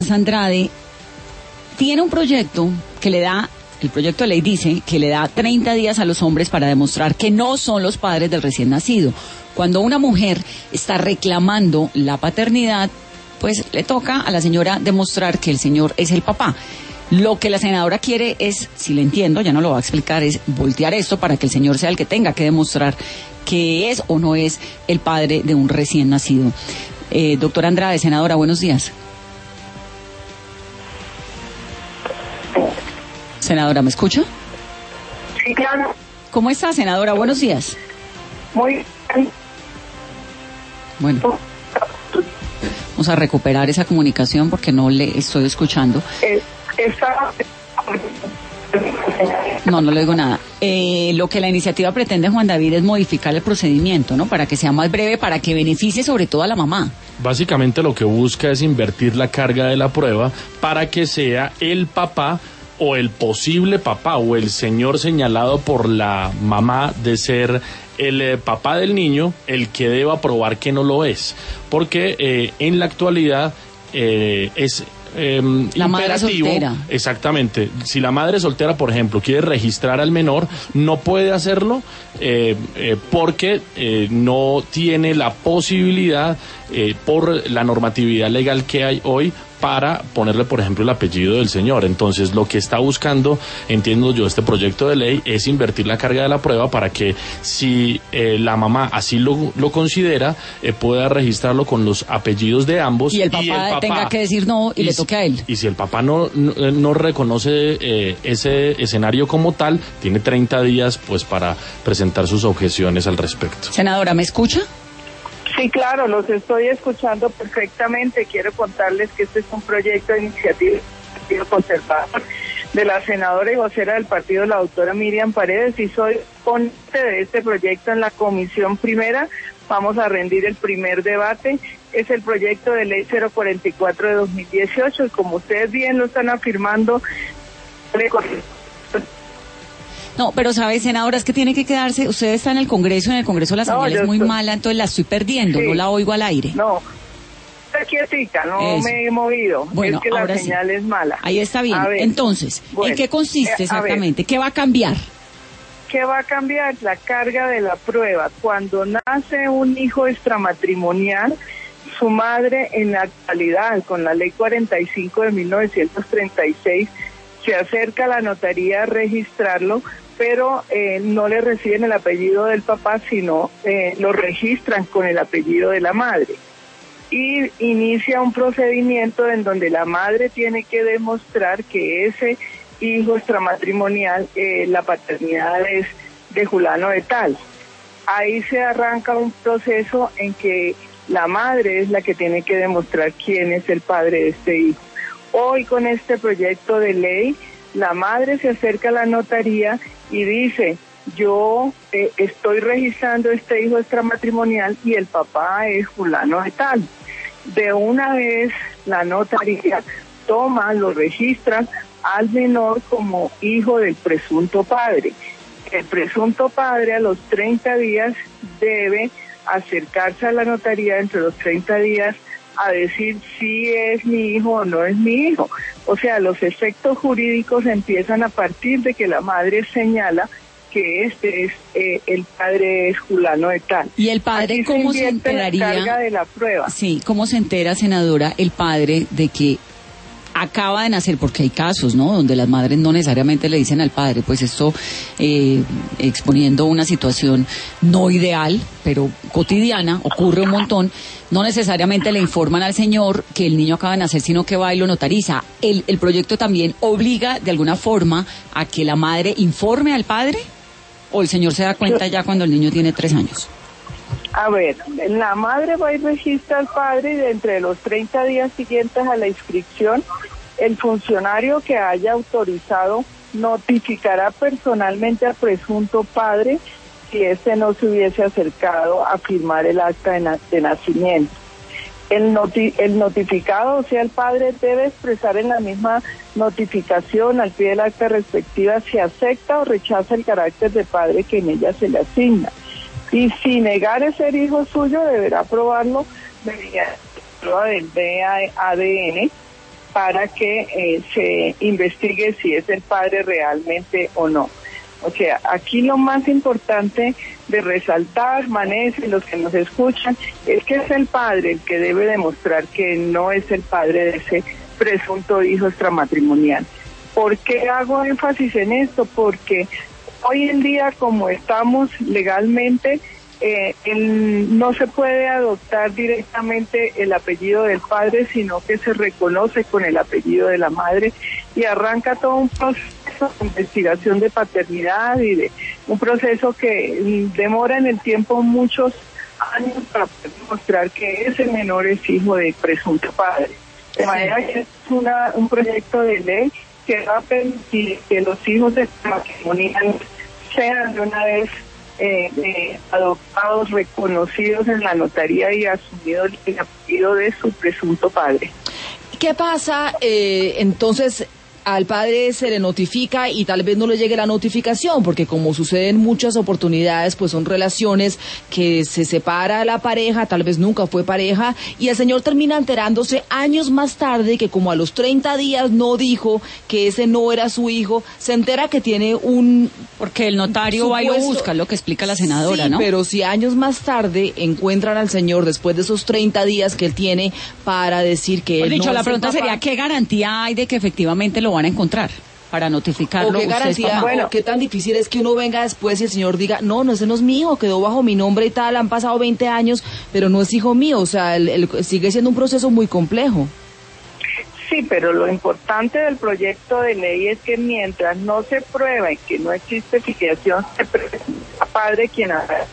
Andrade tiene un proyecto que le da, el proyecto de ley dice que le da 30 días a los hombres para demostrar que no son los padres del recién nacido. Cuando una mujer está reclamando la paternidad, pues le toca a la señora demostrar que el señor es el papá. Lo que la senadora quiere es, si le entiendo, ya no lo va a explicar, es voltear esto para que el señor sea el que tenga que demostrar que es o no es el padre de un recién nacido. Doctora Andrade, senadora, buenos días. Senadora, ¿me escucha? Sí, claro. ¿Cómo está, senadora? Buenos días. Muy bien. Bueno, vamos a recuperar esa comunicación porque no le estoy escuchando. No le digo nada. Lo que la iniciativa pretende, Juan David, es modificar el procedimiento, ¿no? Para que sea más breve, para que beneficie sobre todo a la mamá. Básicamente lo que busca es invertir la carga de la prueba para que sea el papá o el posible papá o el señor señalado por la mamá de ser el papá del niño el que deba probar que no lo es. Porque en la actualidad es la madre imperativo, soltera. Exactamente. Si la madre soltera, por ejemplo, quiere registrar al menor, no puede hacerlo porque no tiene la posibilidad por la normatividad legal que hay hoy para ponerle, por ejemplo, el apellido del señor. Entonces, lo que está buscando, entiendo yo, este proyecto de ley es invertir la carga de la prueba para que si la mamá así lo considera, pueda registrarlo con los apellidos de ambos. Y el papá tenga que decir no y le toque a él. Y si el papá no reconoce ese escenario como tal, tiene 30 días pues para presentar sus objeciones al respecto. Senadora, ¿me escucha? Sí, claro, los estoy escuchando perfectamente. Quiero contarles que este es un proyecto de iniciativa del Partido Conservador, de la senadora y vocera del partido, la doctora Miriam Paredes, y soy ponente de este proyecto en la comisión primera. Vamos a rendir el primer debate. Es el proyecto de ley 044 de 2018 y como ustedes bien lo están afirmando, no, pero sabe, senadora, es que tiene que quedarse, usted está en el Congreso la señal es muy mala, entonces la estoy perdiendo, sí, no la oigo al aire. No, está quietica, no me he movido, bueno, es que la señal es mala. Ahí está bien, entonces, bueno, ¿en qué consiste exactamente? ¿Qué va a cambiar? ¿Qué va a cambiar? La carga de la prueba. Cuando nace un hijo extramatrimonial, su madre en la actualidad, con la ley 45 de 1936, se acerca a la notaría a registrarlo, pero no le reciben el apellido del papá, sino lo registran con el apellido de la madre. Y inicia un procedimiento en donde la madre tiene que demostrar que ese hijo extramatrimonial, la paternidad es de fulano de tal. Ahí se arranca un proceso en que la madre es la que tiene que demostrar quién es el padre de este hijo. Hoy con este proyecto de ley, la madre se acerca a la notaría y dice, yo estoy registrando este hijo extramatrimonial y el papá es fulano de tal. De una vez la notaría toma, lo registra al menor como hijo del presunto padre. El presunto padre a los 30 días debe acercarse a la notaría entre los 30 días a decir si es mi hijo o no es mi hijo. O sea, los efectos jurídicos empiezan a partir de que la madre señala que este es el padre es fulano de tal. ¿Y el padre aquí cómo se enteraría? La carga de la prueba. Sí, ¿cómo se entera, senadora, el padre de que acaba de nacer? Porque hay casos, ¿no?, donde las madres no necesariamente le dicen al padre, pues esto exponiendo una situación no ideal, pero cotidiana, ocurre un montón, no necesariamente le informan al señor que el niño acaba de nacer, sino que va y lo notariza. ¿El proyecto también obliga de alguna forma a que la madre informe al padre? ¿O el señor se da cuenta ya cuando el niño tiene 3 años? A ver, la madre va y registra al padre y de entre los 30 días siguientes a la inscripción, el funcionario que haya autorizado notificará personalmente al presunto padre si éste no se hubiese acercado a firmar el acta de nacimiento. El notificado, o sea, el padre, debe expresar en la misma notificación al pie del acta respectiva si acepta o rechaza el carácter de padre que en ella se le asigna. Y si negare ser hijo suyo, deberá probarlo mediante la prueba del ADN para que se investigue si es el padre realmente o no. O sea, aquí lo más importante de resaltar, Vanessa y los que nos escuchan, es que es el padre el que debe demostrar que no es el padre de ese presunto hijo extramatrimonial. ¿Por qué hago énfasis en esto? Porque hoy en día, como estamos legalmente, no se puede adoptar directamente el apellido del padre, sino que se reconoce con el apellido de la madre y arranca todo un proceso de investigación de paternidad y de un proceso que demora en el tiempo muchos años para poder demostrar que ese menor es hijo del presunto padre. De manera que es un proyecto de ley que va a permitir que los hijos extramatrimoniales sean de una vez adoptados, reconocidos en la notaría y asumidos el apellido de su presunto padre. ¿Qué pasa entonces? Al padre se le notifica y tal vez no le llegue la notificación, porque como sucede en muchas oportunidades, pues son relaciones que se separa la pareja, tal vez nunca fue pareja, y el señor termina enterándose años más tarde que como a los 30 días no dijo que ese no era su hijo, se entera que tiene un... Porque el notario va y lo busca, lo que explica la senadora, sí, ¿no? Pero si años más tarde encuentran al señor después de esos 30 días que él tiene para decir que él dicho, no la es el pregunta papá, sería, ¿qué garantía hay de que efectivamente lo van a encontrar para notificarlo? ¿O qué garantía, bueno, qué tan difícil es que uno venga después y el señor diga, no, ese no es mi hijo, quedó bajo mi nombre y tal, han pasado 20 años, pero no es hijo mío? O sea, sigue siendo un proceso muy complejo. Sí, pero lo importante del proyecto de ley es que mientras no se pruebe que no existe filiación, se presenta padre quien haga.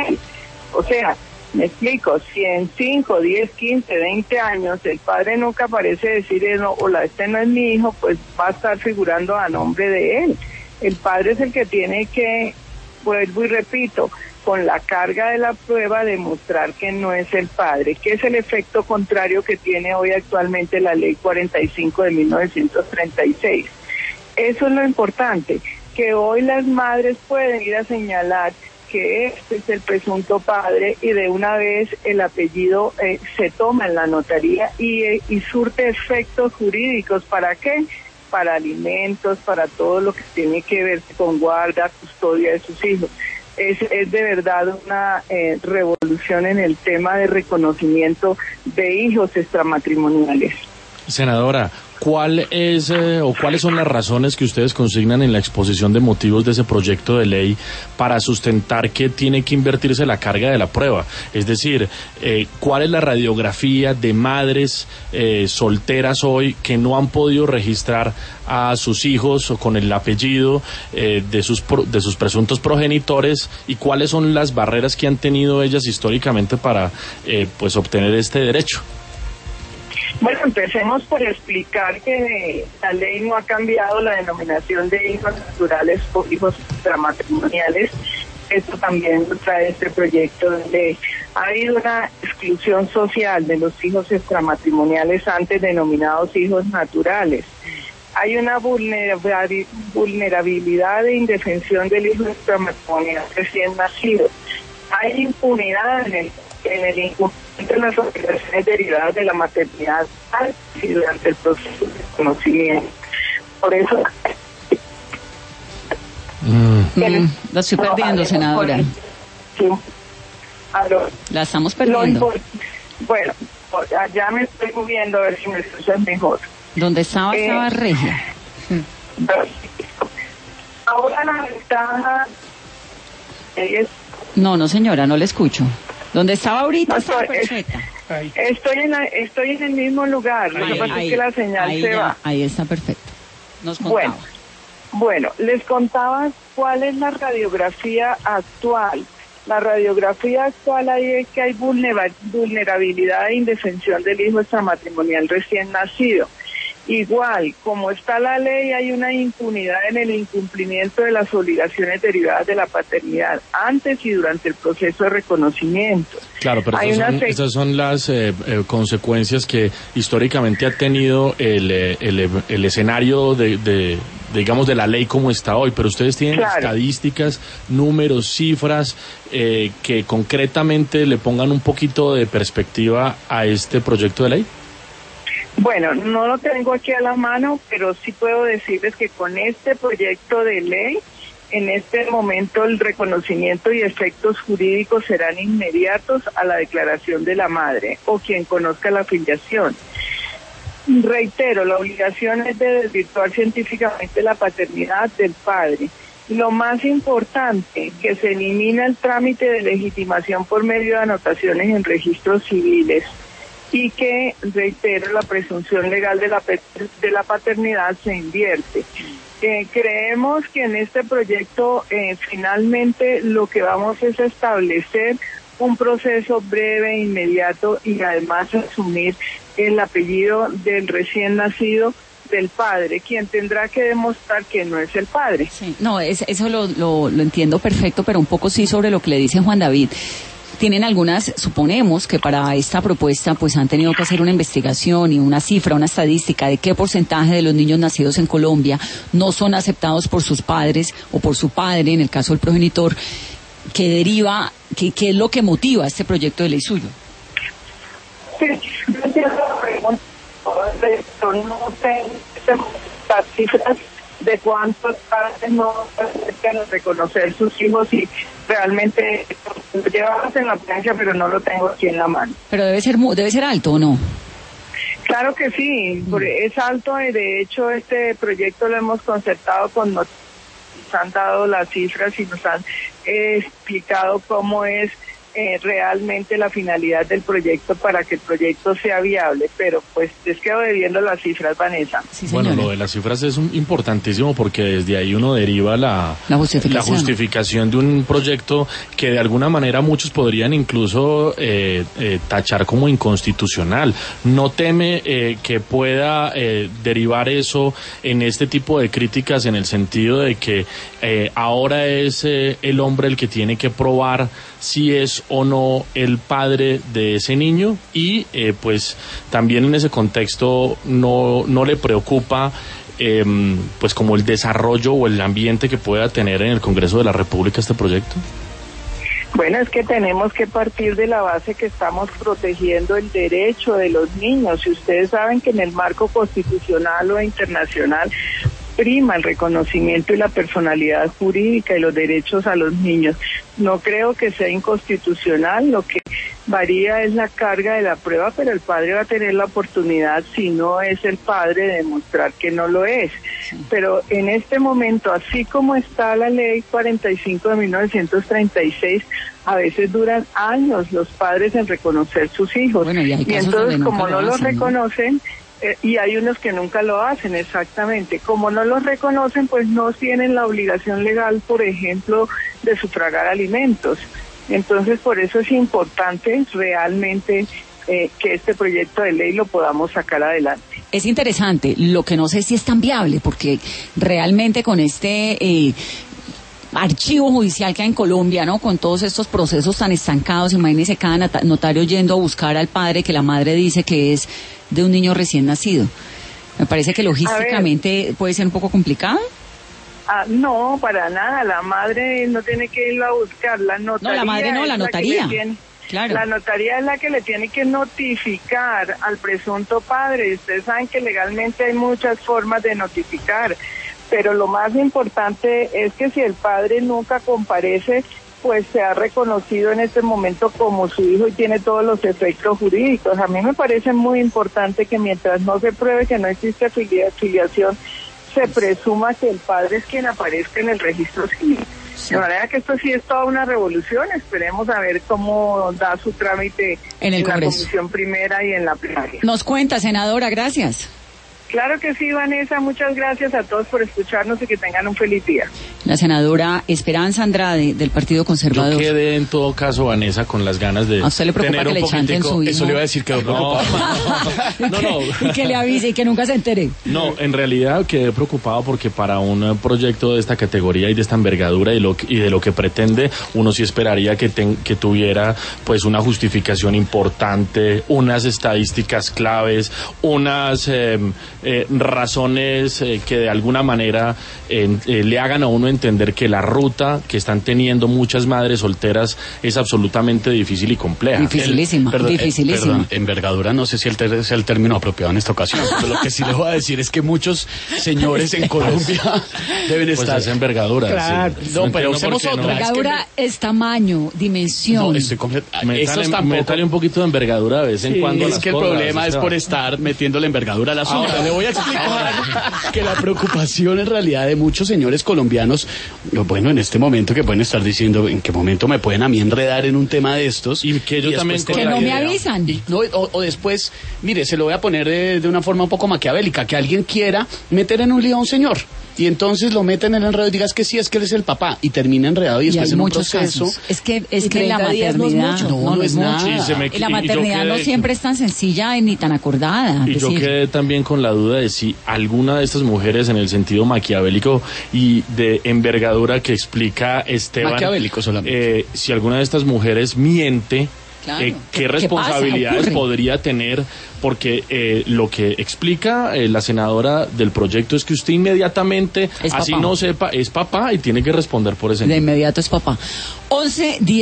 O sea, me explico, si en 5, 10, 15, 20 años el padre nunca aparece decir, hola, este no es mi hijo, pues va a estar figurando a nombre de él. El padre es el que tiene que, vuelvo y repito, con la carga de la prueba demostrar que no es el padre, que es el efecto contrario que tiene hoy actualmente la ley 45 de 1936. Eso es lo importante, que hoy las madres pueden ir a señalar que este es el presunto padre y de una vez el apellido se toma en la notaría y surte efectos jurídicos. ¿Para qué? Para alimentos, para todo lo que tiene que ver con guarda, custodia de sus hijos. Es de verdad una revolución en el tema de reconocimiento de hijos extramatrimoniales. Senadora, ¿cuál es o cuáles son las razones que ustedes consignan en la exposición de motivos de ese proyecto de ley para sustentar que tiene que invertirse la carga de la prueba? Es decir, ¿cuál es la radiografía de madres solteras hoy que no han podido registrar a sus hijos o con el apellido de sus presuntos progenitores, y cuáles son las barreras que han tenido ellas históricamente para pues obtener este derecho? Bueno, empecemos por explicar que la ley no ha cambiado la denominación de hijos naturales por hijos extramatrimoniales. Esto también lo trae este proyecto de ley. Ha habido una exclusión social de los hijos extramatrimoniales antes denominados hijos naturales. Hay una vulnerabilidad e indefensión del hijo extramatrimonial recién nacido. Hay impunidad en el incumplimiento de las obligaciones derivadas de la maternidad y durante el proceso de conocimiento. Por eso... La estoy perdiendo, senadora. Sí. La estamos perdiendo. Bueno, ya me estoy moviendo a ver si me escuchas mejor. ¿Dónde estaba Regia? Ahora la ventaja es... No, señora, no le escucho. ¿Dónde estaba ahorita? Estaba perfecta. Estoy en el mismo lugar. Lo que pasa es que la señal se va. Ahí está perfecto. Nos contaba. Bueno, les contaba cuál es la radiografía actual. La radiografía actual es que hay vulnerabilidad e indefensión del hijo extramatrimonial recién nacido. Igual, como está la ley, hay una impunidad en el incumplimiento de las obligaciones derivadas de la paternidad antes y durante el proceso de reconocimiento. Claro, pero esas son las consecuencias que históricamente ha tenido el escenario digamos, de la ley como está hoy. Pero ustedes tienen estadísticas, números, cifras que concretamente le pongan un poquito de perspectiva a este proyecto de ley. Bueno, no lo tengo aquí a la mano, pero sí puedo decirles que con este proyecto de ley, en este momento el reconocimiento y efectos jurídicos serán inmediatos a la declaración de la madre o quien conozca la filiación. Reitero, la obligación es de desvirtuar científicamente la paternidad del padre. Lo más importante, que se elimina el trámite de legitimación por medio de anotaciones en registros civiles y que, reitero, la presunción legal de la paternidad se invierte. Creemos que en este proyecto finalmente lo que vamos es establecer un proceso breve, inmediato y además asumir el apellido del recién nacido del padre, quien tendrá que demostrar que no es el padre. Sí, no, eso lo entiendo perfecto, pero un poco sí sobre lo que le dice Juan David. Tienen algunas, suponemos que para esta propuesta pues han tenido que hacer una investigación y una cifra, una estadística de qué porcentaje de los niños nacidos en Colombia no son aceptados por sus padres o por su padre, en el caso del progenitor, que deriva, qué es lo que motiva este proyecto de ley suyo. Sí, yo entiendo la pregunta, no tengo las cifras de cuántos padres no aceptan reconocer sus hijos y realmente lo llevamos en la plancha, pero no lo tengo aquí en la mano. Pero debe ser alto, ¿o no? Claro que sí, es alto y de hecho este proyecto lo hemos concertado con nos han dado las cifras y nos han explicado cómo es realmente la finalidad del proyecto para que el proyecto sea viable, pero pues les quedo debiendo las cifras, Vanessa. Sí, bueno, lo de las cifras es importantísimo porque desde ahí uno deriva la justificación de un proyecto que de alguna manera muchos podrían incluso tachar como inconstitucional. ¿No teme que pueda derivar eso en este tipo de críticas en el sentido de que ahora es el hombre el que tiene que probar si es o no el padre de ese niño y pues también en ese contexto no le preocupa pues como el desarrollo o el ambiente que pueda tener en el Congreso de la República este proyecto? Bueno, es que tenemos que partir de la base que estamos protegiendo el derecho de los niños y ustedes saben que en el marco constitucional o internacional prima el reconocimiento y la personalidad jurídica y los derechos a los niños. No creo que sea inconstitucional, lo que varía es la carga de la prueba, pero el padre va a tener la oportunidad, si no es el padre, de demostrar que no lo es. Sí. Pero en este momento, así como está la ley 45 de 1936, a veces duran años los padres en reconocer sus hijos. Bueno, y entonces, como no los reconocen, y hay unos que nunca lo hacen, exactamente. Como no los reconocen, pues no tienen la obligación legal, por ejemplo, de sufragar alimentos. Entonces, por eso es importante realmente que este proyecto de ley lo podamos sacar adelante. Es interesante, lo que no sé si es tan viable, porque realmente con este archivo judicial que hay en Colombia, ¿no? Con todos estos procesos tan estancados, imagínese cada notario yendo a buscar al padre que la madre dice que es de un niño recién nacido. Me parece que logísticamente puede ser un poco complicado. No, para nada, la madre no tiene que irlo a buscar, la notaría. No, la madre no, la notaría. Claro. La notaría es la que le tiene que notificar al presunto padre. Ustedes saben que legalmente hay muchas formas de notificar, pero lo más importante es que si el padre nunca comparece, pues se ha reconocido en este momento como su hijo y tiene todos los efectos jurídicos. A mí me parece muy importante que mientras no se pruebe que no existe filiación, se presuma que el padre es quien aparezca en el registro civil. Sí. De manera que esto sí es toda una revolución. Esperemos a ver cómo da su trámite en la Comisión Primera y en la plenaria. Nos cuenta, senadora, gracias. Claro que sí, Vanessa, muchas gracias a todos por escucharnos y que tengan un feliz día. La senadora Esperanza Andrade, del Partido Conservador. Yo quedé en todo caso, Vanessa, con las ganas de ¿a usted le preocupa que le chanten su hijo? Eso le iba a decir, que no. Y que le avise y que nunca se entere. No, en realidad quedé preocupado porque para un proyecto de esta categoría y de esta envergadura y de lo que pretende, uno sí esperaría que tuviera pues una justificación importante, unas estadísticas claves, unas razones que de alguna manera le hagan a uno entender que la ruta que están teniendo muchas madres solteras es absolutamente difícil y compleja. Dificilísima, dificilísima. Perdón, envergadura no sé si es el término apropiado en esta ocasión, pero lo que sí les voy a decir es que muchos señores en Colombia deben Pues estar... es envergadura. Claro, sí. no, pero entiendo usemos por qué no. otra. Envergadura es tamaño, dimensión. No, estoy completamente... Métale un poquito de envergadura de vez en cuando. Es que el problema es por estar metiendo la envergadura al asunto. Le voy a explicar que la preocupación en realidad de muchos señores colombianos, bueno, en este momento que pueden estar diciendo en qué momento me pueden a mí enredar en un tema de estos. Y que yo también... Que no me avisan. O después, mire, se lo voy a poner de una forma un poco maquiavélica, que alguien quiera meter en un lío a un señor. Y entonces lo meten en el enredo y digas que sí, es que él es el papá. Y termina enredado y después en un proceso... Casos. Es que la 30 días no es maternidad mucho. No es nada. Sí, y la maternidad no siempre es tan sencilla ni tan acordada. Y yo quedé también con la duda de si alguna de estas mujeres, en el sentido maquiavélico y de envergadura que explica Esteban, Maquiavélico solamente. Si alguna de estas mujeres miente, Claro. ¿qué responsabilidades pasa? podría tener? Porque lo que explica la senadora del proyecto es que usted inmediatamente, Es así papá. no sepa, es papá y tiene que responder por ese De inmediato es papá. 11:10